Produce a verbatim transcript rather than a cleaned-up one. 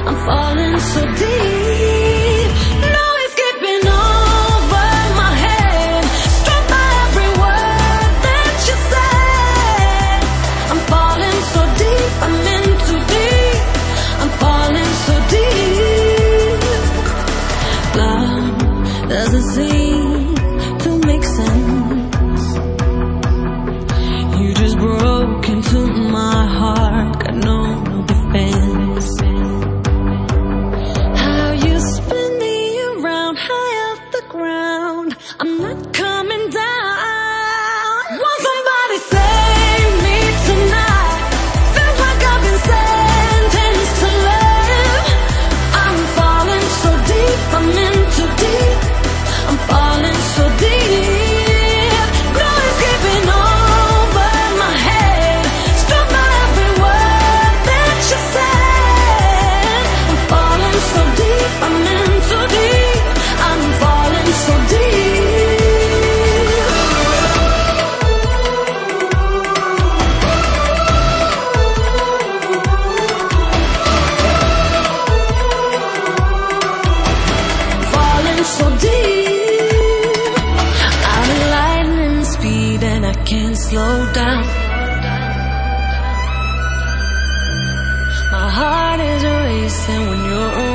I'm falling so deep. No escaping over my head. Struck by every word that you said. I'm falling so deep, I'm in too deep. I'm falling so deep. Love doesn't seem to make sense. You just broke into my heart, got no defense. How you spin me around high off the ground. I'm not coming down. Won't somebody save me tonight? Feels like I've been sentenced to live. I'm falling so deep, I'm in too deep. I'm falling so deep. No escaping over my head. Struck by every word that you said. I'm falling so deep, I'm in too deep. I'm falling so deep. Falling so deep. I'm at lightning speed and I can't slow down. My heart is racing when you're